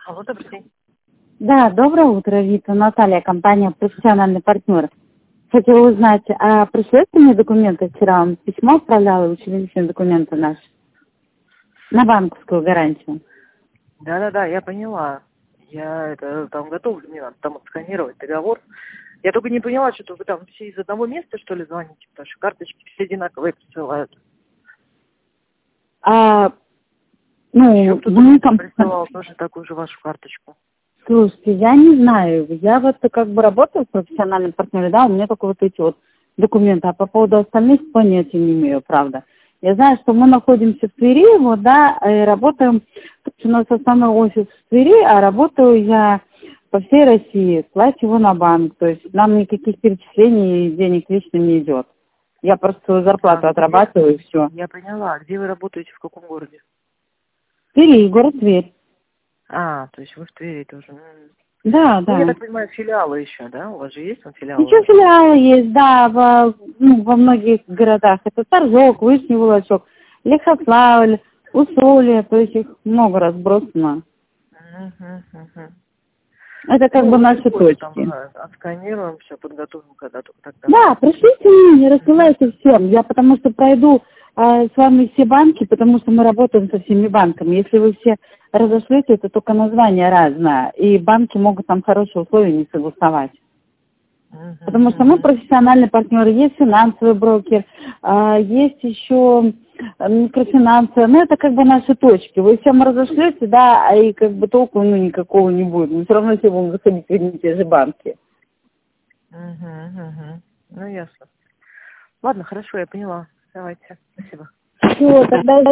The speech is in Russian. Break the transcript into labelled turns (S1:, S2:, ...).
S1: Алло, добрый день.
S2: Да, доброе утро, Вита. Наталья, компания «Профессиональный партнер». Хотела узнать, а пришлете мне документы вчера? Вам письмо отправляла, учредительные документы наши на банковскую гарантию.
S1: Да, я поняла. Я это там готовлю, мне надо там отсканировать договор. Я только не поняла, что вы там все из одного места, что ли, звоните, потому что карточки все одинаковые присылают. Еще
S2: Ну,
S1: кто-то мне там присылал тоже такую же вашу карточку.
S2: слушайте, я не знаю. Я вот как бы работаю в профессиональном партнере, да, у меня только вот эти вот документы. А по поводу остальных понятия не имею, правда. Я знаю, что мы находимся в Твери, вот, да, и работаем, то есть у нас основной офис в Твери, а работаю я по всей России, плачу его на банк, то есть нам никаких перечислений денег лично не идет. Я просто свою зарплату отрабатываю и все.
S1: Я поняла. Где вы работаете, в каком городе?
S2: Твери, город Тверь.
S1: То есть вы в Твери тоже.
S2: Да,
S1: Ну, я
S2: да.
S1: так понимаю, филиалы еще, да? У вас же есть там филиалы?
S2: Еще филиалы есть, да, во многих городах. Это Торжок, Вышний Волочок, Лихославль, Усолье, то есть их много разбросано. Это как бы наши точки.
S1: Отсканируем, все, подготовим когда-то тогда.
S2: Да, пришлите мне, не рассылайте всем. Я потому что пройду с вами все банки, потому что мы работаем со всеми банками. Если вы все разошлете, это только название разное. И банки могут там хорошие условия не согласовать. Потому что мы профессиональные партнеры, есть финансовый брокер, есть еще микрофинансы, ну это как бы наши точки. Вы всем разошлете, да, и как бы толку никакого не будет. Мы все равно все будем заходить в одни и те же банки.
S1: Ну, ясно. Ладно, хорошо, я поняла. Давайте, спасибо.
S2: Все, тогда